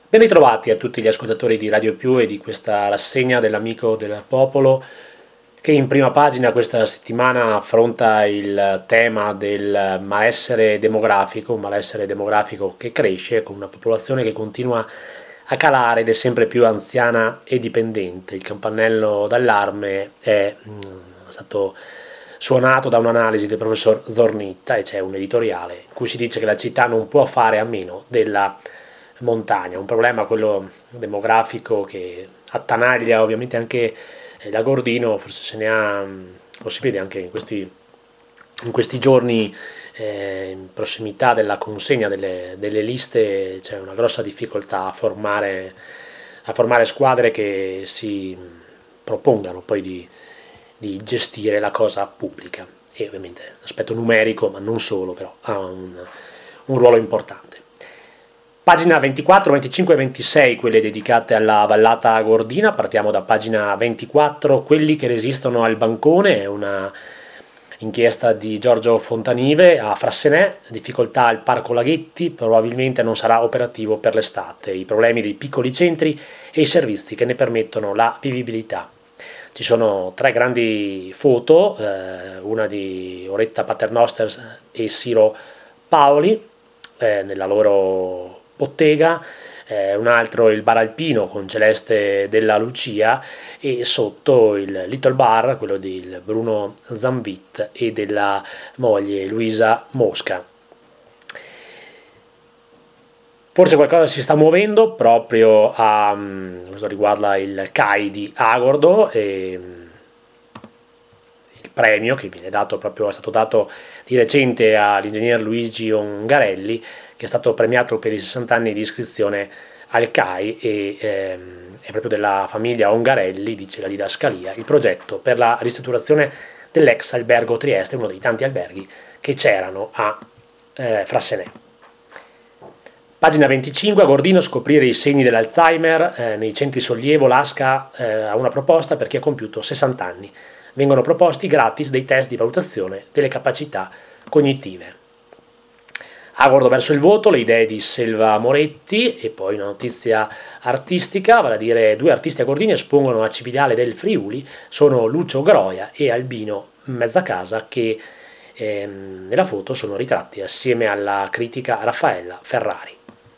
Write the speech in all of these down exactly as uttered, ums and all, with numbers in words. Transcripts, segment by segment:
Ben ritrovati a tutti gli ascoltatori di Radio Più e di questa rassegna dell'Amico del Popolo che in prima pagina questa settimana affronta il tema del malessere demografico, un malessere demografico che cresce con una popolazione che continua a calare ed è sempre più anziana e dipendente. Il campanello d'allarme è mh, stato suonato da un'analisi del professor Zornitta e c'è un editoriale in cui si dice che la città non può fare a meno della montagna, un problema quello demografico che attanaglia ovviamente anche la Gordino, forse se ne ha, lo si vede anche in questi, in questi giorni eh, in prossimità della consegna delle, delle liste c'è una grossa difficoltà a formare, a formare squadre che si propongano poi di, di gestire la cosa pubblica e ovviamente l'aspetto numerico, ma non solo, però ha un, un ruolo importante. Pagina ventiquattro, venticinque e ventisei, quelle dedicate alla vallata Gordina. Partiamo da pagina ventiquattro, quelli che resistono al bancone, è una inchiesta di Giorgio Fontanive a Frassenè, difficoltà al Parco Laghetti, probabilmente non sarà operativo per l'estate, i problemi dei piccoli centri e i servizi che ne permettono la vivibilità. Ci sono tre grandi foto, eh, una di Oretta Paternoster e Siro Paoli, eh, nella loro bottega, eh, un altro il bar alpino con Celeste della Lucia e sotto il Little Bar, quello di Bruno Zambit e della moglie Luisa Mosca. Forse qualcosa si sta muovendo proprio a questo riguarda il C A I di Agordo e il premio che viene dato proprio è stato dato di recente all'ingegner Luigi Ongarelli, che è stato premiato per i sessanta anni di iscrizione al C A I e ehm, è proprio della famiglia Ongarelli, dice la didascalia, il progetto per la ristrutturazione dell'ex albergo Trieste, uno dei tanti alberghi che c'erano a eh, Frassenè. Pagina venticinque, a Gordino scoprire i segni dell'Alzheimer, eh, nei centri sollievo l'A S C A eh, ha una proposta per chi ha compiuto sessanta anni. Vengono proposti gratis dei test di valutazione delle capacità cognitive. Agordo verso il voto, le idee di Selva Moretti e poi una notizia artistica, vale a dire due artisti agordini espongono a Cividale del Friuli, sono Lucio Groia e Albino Mezzacasa che ehm, nella foto sono ritratti assieme alla critica Raffaella Ferrari.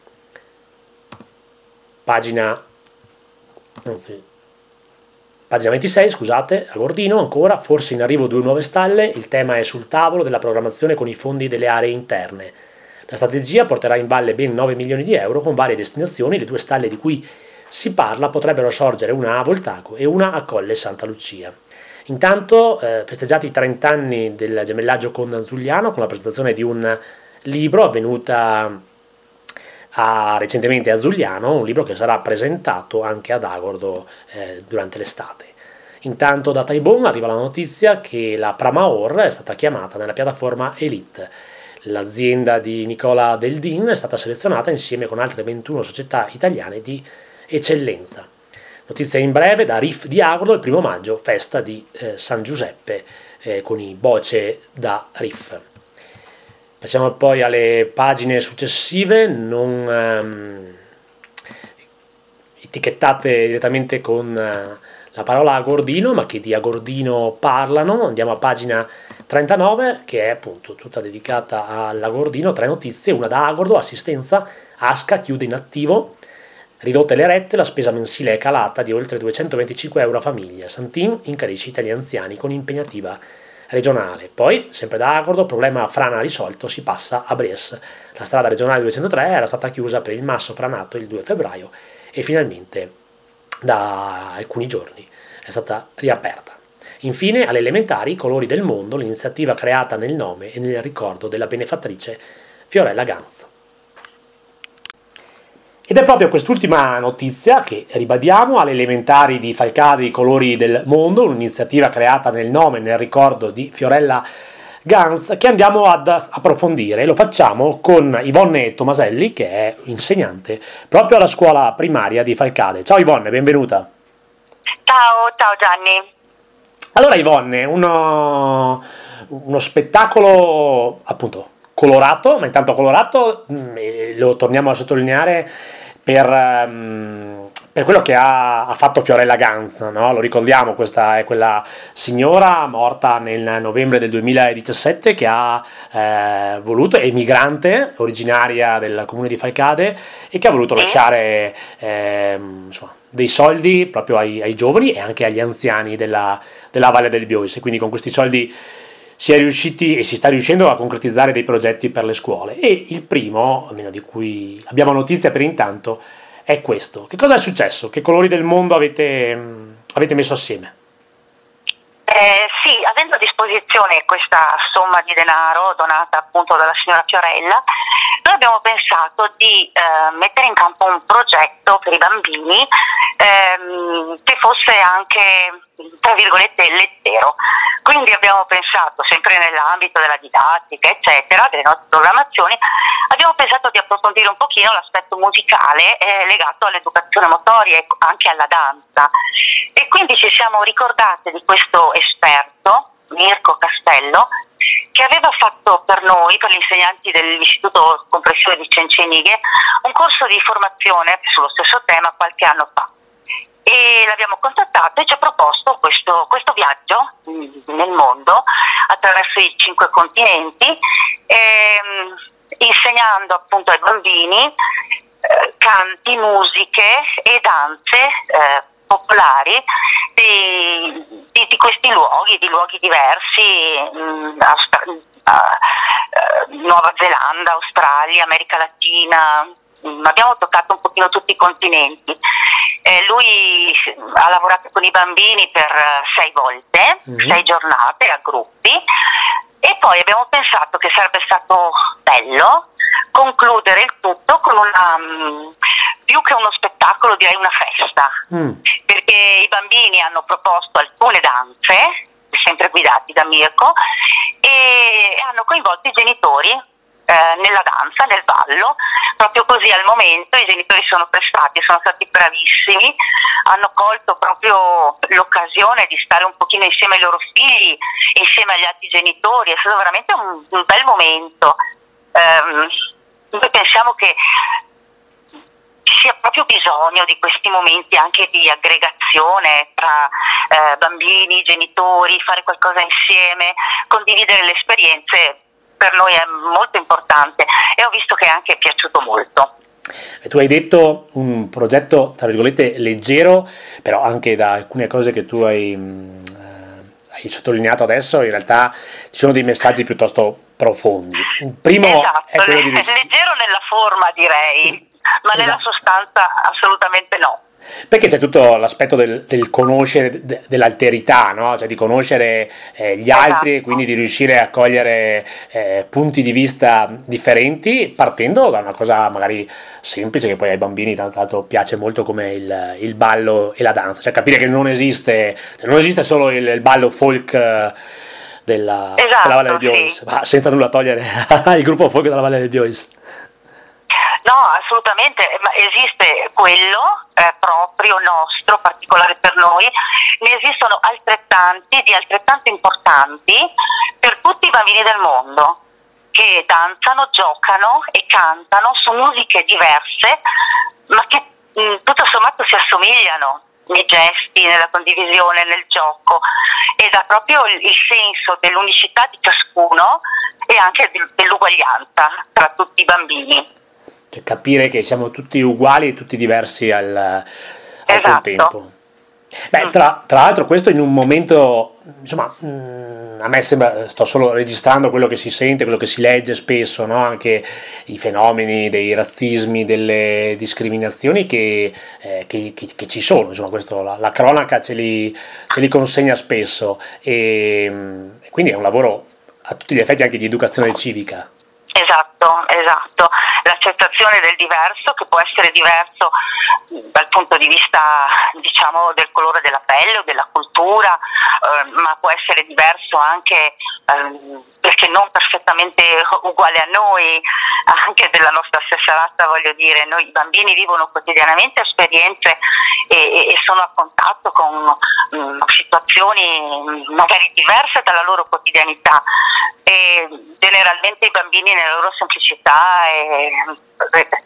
Pagina, anzi, pagina ventisei, scusate, a Gordino ancora, forse in arrivo due nuove stalle, il tema è sul tavolo della programmazione con i fondi delle aree interne. La strategia porterà in valle ben nove milioni di euro con varie destinazioni, le due stalle di cui si parla potrebbero sorgere una a Voltaco e una a Colle Santa Lucia. Intanto eh, festeggiati i trenta anni del gemellaggio con Zugliano con la presentazione di un libro avvenuta a, recentemente a Zugliano, un libro che sarà presentato anche ad Agordo eh, durante l'estate. Intanto da Taibon arriva la notizia che la Pramaor è stata chiamata nella piattaforma Elite. L'azienda di Nicola Deldin è stata selezionata insieme con altre ventuno società italiane di eccellenza. Notizia in breve da R I F di Agordo, il primo maggio, festa di eh, San Giuseppe eh, con i Boce da R I F. Passiamo poi alle pagine successive, non ehm, etichettate direttamente con eh, la parola Agordino, ma che di Agordino parlano. Andiamo a pagina trentanove, che è appunto tutta dedicata all'Agordino, tre notizie, una da Agordo, assistenza, A S C A chiude in attivo, ridotte le rette, la spesa mensile è calata di oltre duecentoventicinque euro a famiglia, Santin in crescita gli anziani con impegnativa regionale. Poi, sempre da Agordo, problema frana risolto, si passa a Bres. La strada regionale duecentotré era stata chiusa per il masso franato il due febbraio e finalmente da alcuni giorni è stata riaperta. Infine, alle elementari, Colori del Mondo, l'iniziativa creata nel nome e nel ricordo della benefattrice Fiorella Ganz. Ed è proprio quest'ultima notizia che ribadiamo, alle elementari di Falcade, i Colori del Mondo, un'iniziativa creata nel nome e nel ricordo di Fiorella Ganz, che andiamo ad approfondire. Lo facciamo con Yvonne Tomaselli, che è insegnante proprio alla scuola primaria di Falcade. Ciao Yvonne, benvenuta. Ciao, ciao Gianni. Allora Yvonne, uno, uno spettacolo appunto colorato, ma intanto colorato, lo torniamo a sottolineare per, um, per quello che ha, ha fatto Fiorella Ganz, no? Lo ricordiamo, questa è quella signora morta nel novembre del duemiladiciassette che ha eh, voluto, è migrante, originaria del comune di Falcade, e che ha voluto lasciare eh, insomma, dei soldi proprio ai, ai giovani e anche agli anziani della, della Valle del Biois, e quindi con questi soldi si è riusciti e si sta riuscendo a concretizzare dei progetti per le scuole, e il primo, almeno di cui abbiamo notizia per intanto, è questo. Che cosa è successo? Che colori del mondo avete, avete messo assieme? Eh, sì, avendo a disposizione questa somma di denaro donata appunto dalla signora Fiorella, noi abbiamo pensato di eh, mettere in campo un progetto per i bambini ehm, che fosse anche, tra virgolette, leggero. Quindi abbiamo pensato, sempre nell'ambito della didattica, eccetera, delle nostre programmazioni, abbiamo pensato di approfondire un pochino l'aspetto musicale eh, legato all'educazione motoria e anche alla danza. E quindi ci siamo ricordate di questo esperto, Mirko Castello, che aveva fatto per noi, per gli insegnanti dell'Istituto Comprensivo di Cencenighe, un corso di formazione sullo stesso tema qualche anno fa. E l'abbiamo contattato e ci ha proposto questo, questo viaggio nel mondo attraverso i cinque continenti, ehm, insegnando appunto ai bambini eh, canti, musiche e danze eh, popolari di, di, di questi luoghi, di luoghi diversi, mh, Austra- uh, uh, Nuova Zelanda, Australia, America Latina. Mh, abbiamo toccato un pochino tutti i continenti. Eh, lui ha lavorato con i bambini per sei volte, mm-hmm. sei giornate a gruppi, e poi abbiamo pensato che sarebbe stato bello concludere il tutto con una, mh, più che uno spettacolo, direi una festa, mm. perché i bambini hanno proposto alcune danze, sempre guidati da Mirko, e hanno coinvolto i genitori nella danza, nel ballo. Proprio così al momento i genitori sono prestati, sono stati bravissimi, hanno colto proprio l'occasione di stare un pochino insieme ai loro figli, insieme agli altri genitori. È stato veramente un, un bel momento. Um, noi pensiamo che ci sia proprio bisogno di questi momenti anche di aggregazione tra eh, bambini, genitori, fare qualcosa insieme, condividere le esperienze. Per noi è molto importante, e ho visto che è anche piaciuto molto. E tu hai detto un progetto, tra virgolette, leggero, però anche da alcune cose che tu hai, mh, hai sottolineato adesso, in realtà ci sono dei messaggi piuttosto profondi. Il primo esatto, è quello di... leggero nella forma, direi, ma esatto. Nella sostanza assolutamente no. Perché c'è tutto l'aspetto del, del conoscere, de, dell'alterità, no? Cioè di conoscere eh, gli esatto. altri, e quindi di riuscire a cogliere eh, punti di vista differenti, partendo da una cosa magari semplice, che poi ai bambini tra l'altro piace molto, come il, il ballo e la danza. Cioè capire che non esiste, cioè non esiste solo il, il ballo folk eh, della, esatto, della Valle del Biois, sì. Ma senza nulla togliere il gruppo folk della Valle del Biois. No, assolutamente, ma esiste quello eh, proprio nostro, particolare per noi, ne esistono altrettanti, di altrettanto importanti per tutti i bambini del mondo, che danzano, giocano e cantano su musiche diverse, ma che mh, tutto sommato si assomigliano nei gesti, nella condivisione, nel gioco, e dà proprio il, il senso dell'unicità di ciascuno e anche dell'uguaglianza tra tutti i bambini. Cioè capire che siamo tutti uguali e tutti diversi al, al esatto. contempo. Beh, tra, tra l'altro questo in un momento, insomma, mh, a me sembra, sto solo registrando quello che si sente, quello che si legge spesso, no? Anche i fenomeni dei razzismi, delle discriminazioni che, eh, che, che, che ci sono, insomma, questo, la, la cronaca ce li, ce li consegna spesso, e, e quindi è un lavoro a tutti gli effetti anche di educazione civica. Esatto, esatto, l'accettazione del diverso, che può essere diverso dal punto di vista, diciamo, del colore della pelle o della cultura, eh, ma può essere diverso anche eh, perché non perfettamente uguale a noi, anche della nostra stessa razza, voglio dire. Noi i bambini vivono quotidianamente esperienze e, e sono a contatto con mh, situazioni magari diverse dalla loro quotidianità, e generalmente i bambini nella loro semplicità e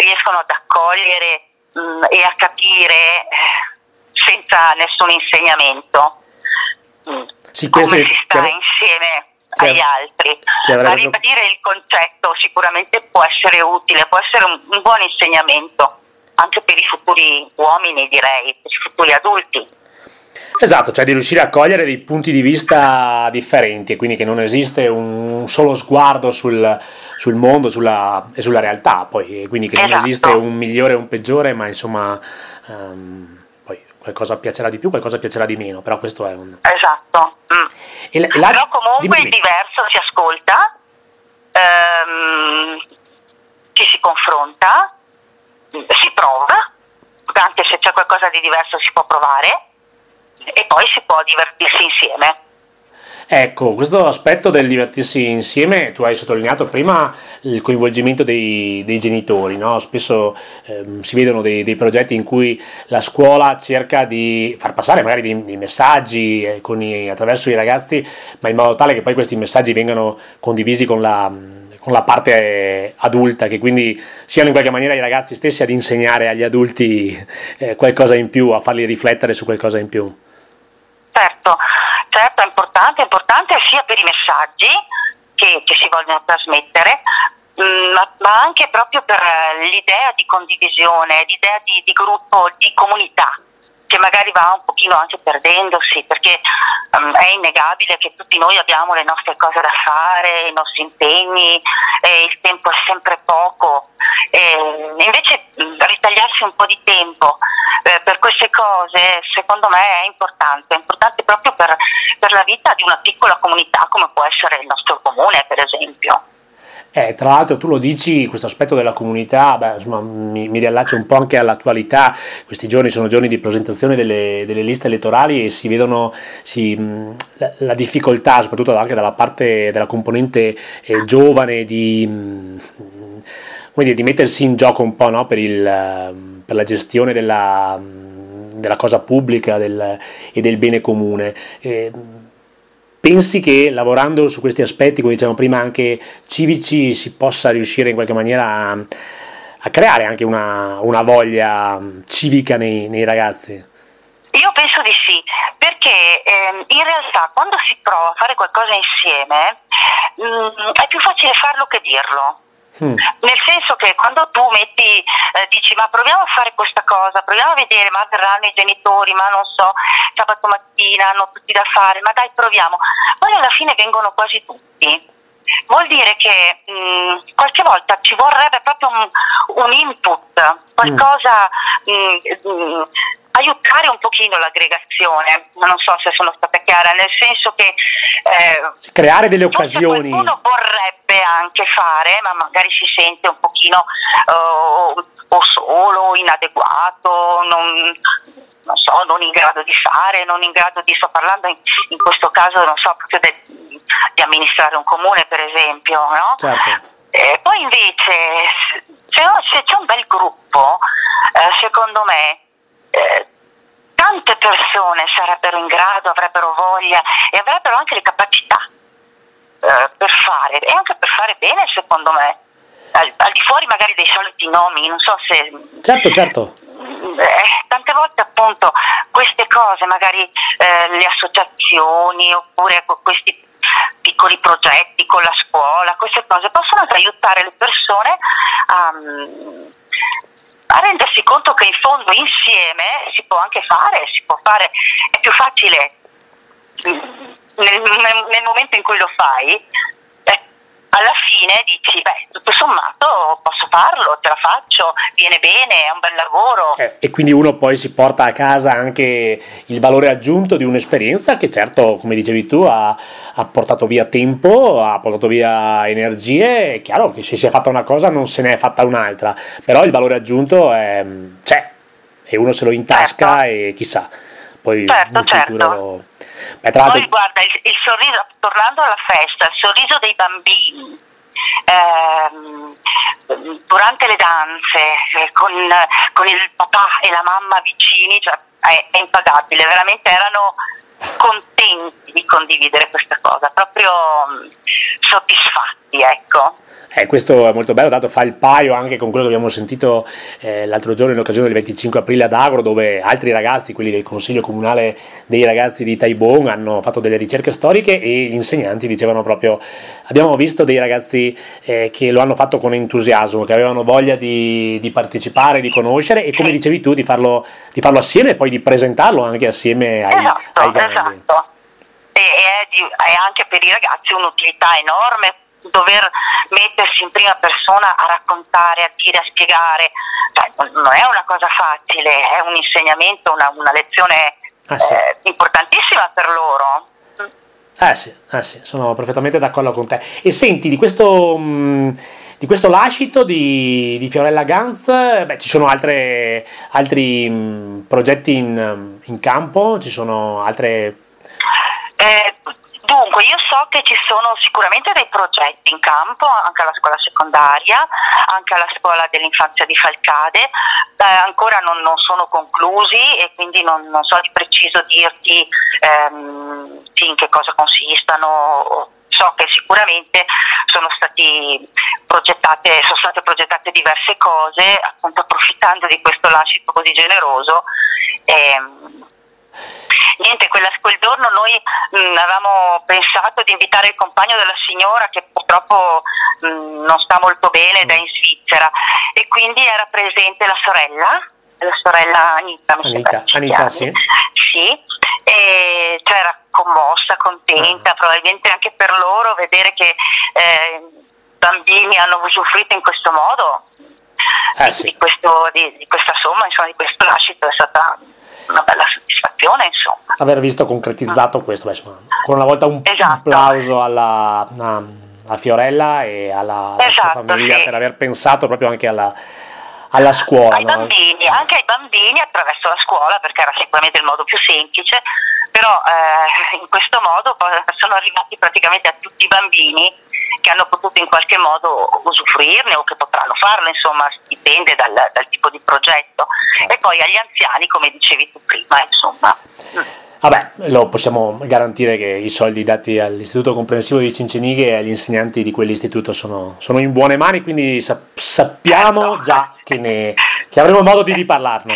riescono ad accogliere mh, e a capire eh, senza nessun insegnamento mh, sì, come si sta insieme che, agli altri. A ribadire il concetto sicuramente può essere utile, può essere un, un buon insegnamento anche per i futuri uomini, direi, per i futuri adulti. Esatto, cioè di riuscire a cogliere dei punti di vista differenti, e quindi che non esiste un solo sguardo sul, sul mondo sulla, e sulla realtà, poi, e quindi che esatto. non esiste un migliore e un peggiore, ma insomma um, poi qualcosa piacerà di più, qualcosa piacerà di meno, però questo è un... Esatto. Mm. E la, la... Però comunque dimmi, il diverso si ascolta, ehm, ci si confronta, si prova, anche se c'è qualcosa di diverso si può provare e poi si può divertirsi insieme. Ecco, questo aspetto del divertirsi insieme, tu hai sottolineato prima il coinvolgimento dei, dei genitori, no? Spesso ehm, si vedono dei, dei progetti in cui la scuola cerca di far passare magari dei, dei messaggi eh, con i, attraverso i ragazzi, ma in modo tale che poi questi messaggi vengano condivisi con la, con la parte adulta, che quindi siano in qualche maniera i ragazzi stessi ad insegnare agli adulti eh, qualcosa in più, a farli riflettere su qualcosa in più. Certo, certo, è importante, è importante sia per i messaggi che, che si vogliono trasmettere, mh, ma, ma anche proprio per l'idea di condivisione, l'idea di, di gruppo, di comunità, che magari va un pochino anche perdendosi, perché um, è innegabile che tutti noi abbiamo le nostre cose da fare, i nostri impegni, e il tempo è sempre poco, e invece mh, ritagliarsi un po' di tempo eh, per queste cose secondo me è importante, è importante proprio per, per la vita di una piccola comunità come può essere il nostro comune, per esempio. Eh, tra l'altro tu lo dici, questo aspetto della comunità, beh, insomma, mi, mi riallaccio un po' anche all'attualità. Questi giorni sono giorni di presentazione delle, delle liste elettorali e si vedono si, la, la difficoltà, soprattutto anche dalla parte della componente eh, giovane, di, come dire, di mettersi in gioco un po', no? per, il, per la gestione della, della cosa pubblica del, e del bene comune. Eh, Pensi che lavorando su questi aspetti, come dicevamo prima, anche civici, si possa riuscire in qualche maniera a, a creare anche una, una voglia civica nei, nei ragazzi? Io penso di sì, perché ehm, in realtà quando si prova a fare qualcosa insieme mh, è più facile farlo che dirlo. Mm. Nel senso che quando tu metti, eh, dici ma proviamo a fare questa cosa, proviamo a vedere, ma verranno i genitori, ma non so, sabato mattina hanno tutti da fare, ma dai proviamo, poi alla fine vengono quasi tutti. Vuol dire che mh, qualche volta ci vorrebbe proprio un, un input, qualcosa, mm. mh, mh, aiutare un pochino l'aggregazione, non so se sono stata chiara, nel senso che eh, creare delle occasioni. Qualcuno vorrebbe anche fare, ma magari si sente un pochino uh, o solo, inadeguato, non, non so, non in grado di fare, non in grado di, sto parlando in, in questo caso, non so, proprio de, di amministrare un comune, per esempio, no? Certo. E poi invece, se, se c'è un bel gruppo, eh, secondo me, Eh, tante persone sarebbero in grado, avrebbero voglia e avrebbero anche le capacità eh, per fare, e anche per fare bene, secondo me, al, al di fuori magari dei soliti nomi, non so se... Certo, certo. Eh, tante volte appunto queste cose, magari eh, le associazioni oppure questi piccoli progetti con la scuola, queste cose possono aiutare le persone a... a rendersi conto che in fondo insieme si può anche fare, si può fare, è più facile nel, nel, nel momento in cui lo fai, eh, alla fine dici, beh, tutto sommato posso farlo, ce la faccio, viene bene, è un bel lavoro. Eh, e quindi uno poi si porta a casa anche il valore aggiunto di un'esperienza che certo, come dicevi tu, ha, ha portato via tempo, ha portato via energie. È chiaro che se si è fatta una cosa non se ne è fatta un'altra, però il valore aggiunto è, c'è e uno se lo intasca, certo. E chissà, poi certo, in futuro... certo. Beh, tra l'altro... Poi guarda, il, il sorriso, tornando alla festa, il sorriso dei bambini ehm, durante le danze, eh, con, con il papà e la mamma vicini, cioè, è, è impagabile, veramente erano contenti di condividere questa cosa, proprio mh, soddisfatti, ecco. Eh, questo è molto bello, dato fa il paio anche con quello che abbiamo sentito eh, l'altro giorno in occasione del venticinque aprile ad Agro, dove altri ragazzi, quelli del Consiglio Comunale dei ragazzi di Taibon, hanno fatto delle ricerche storiche e gli insegnanti dicevano proprio, abbiamo visto dei ragazzi eh, che lo hanno fatto con entusiasmo, che avevano voglia di, di partecipare, di conoscere e, come dicevi tu, di farlo, di farlo assieme e poi di presentarlo anche assieme ai, esatto, ai grandi. Esatto. E è, di, è anche per i ragazzi un'utilità enorme dover mettersi in prima persona a raccontare, a dire, a spiegare, cioè, non è una cosa facile, è un insegnamento, una, una lezione ah, sì. eh, importantissima per loro. Eh sì, eh sì, sono perfettamente d'accordo con te. E senti, di questo, mh, di questo lascito di, di Fiorella Ganz, beh, ci sono altre, altri mh, progetti in, in campo, ci sono altre... Eh, Dunque, io so che ci sono sicuramente dei progetti in campo, anche alla scuola secondaria, anche alla scuola dell'infanzia di Falcade, eh, ancora non, non sono conclusi e quindi non, non so di preciso dirti ehm, sì, in che cosa consistano. So che sicuramente sono stati progettate, sono state progettate diverse cose, appunto approfittando di questo lascito così generoso. Ehm, Niente, quella, quel giorno noi mh, avevamo pensato di invitare il compagno della signora che purtroppo mh, non sta molto bene, da in Svizzera, e quindi era presente la sorella, la sorella Anita, mi Anita, Anita sì. Sì, e cioè era commossa, contenta, uh-huh. Probabilmente anche per loro vedere che eh, bambini hanno usufruito in questo modo eh, di, sì. di, questo, di, di questa somma, insomma, di questo lascito. È stata una bella soddisfazione, insomma. Aver visto concretizzato mm. questo, beh, insomma, ancora una volta un esatto. applauso alla, a, a Fiorella e alla, alla esatto, sua famiglia, sì. Per aver pensato proprio anche alla, alla alla scuola. Ai no? bambini, anche ai bambini attraverso la scuola, perché era sicuramente il modo più semplice, però eh, in questo modo sono arrivati praticamente a tutti i bambini che hanno potuto in qualche modo usufruirne o che potranno farlo, insomma, dipende dal, dal tipo di progetto. E poi agli anziani, come dicevi tu prima, insomma. Vabbè, lo possiamo garantire che i soldi dati all'Istituto Comprensivo di Cincinighe e agli insegnanti di quell'istituto sono, sono in buone mani, quindi sa- sappiamo già che, ne, che avremo modo di riparlarne.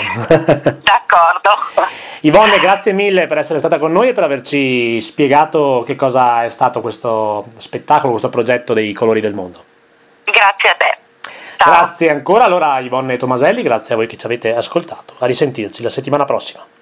D'accordo. Yvonne, grazie mille per essere stata con noi e per averci spiegato che cosa è stato questo spettacolo, questo progetto dei Colori del Mondo. Grazie a te. Ciao. Grazie ancora, allora Yvonne Tomaselli, grazie a voi che ci avete ascoltato. A risentirci la settimana prossima.